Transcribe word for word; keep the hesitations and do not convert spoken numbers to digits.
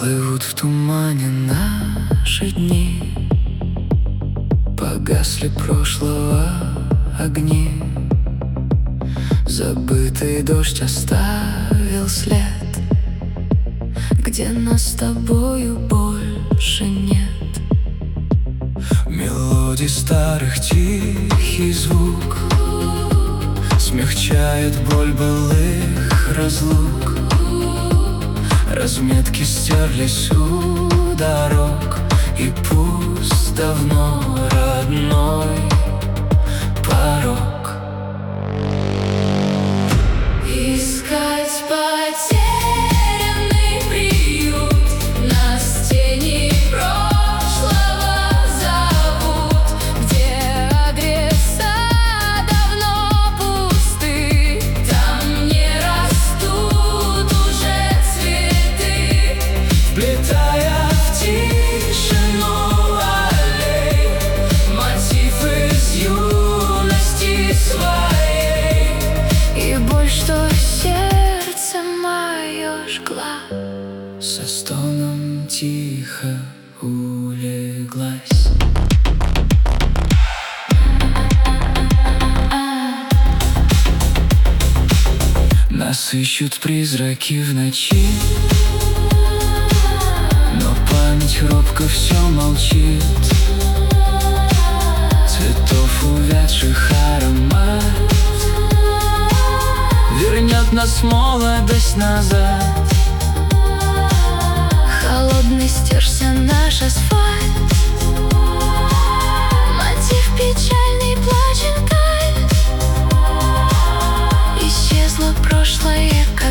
Плывут в тумане наши дни, погасли прошлого огни. Забытый дождь оставил след, где нас с тобою больше нет. Мелодий старых тихий звук смягчает боль былых разлук. Разметки стерлись у дорог, и пуст давно родной порог. Искать потерянный приют, нас тени прошлого зовут, где адреса давно пусты, там не растут уже цветы, Вплетая в тишину аллей мотив из юности своей. и боль, что сердце мое жгла, Со стоном тихо улеглась. Нас ищут призраки в ночи, но память робко все молчит. Цветов увядших аромат вернет нас молодость назад. холодный стерся наш асфальт, мотив печальный, плачет кайф, исчезло прошлое.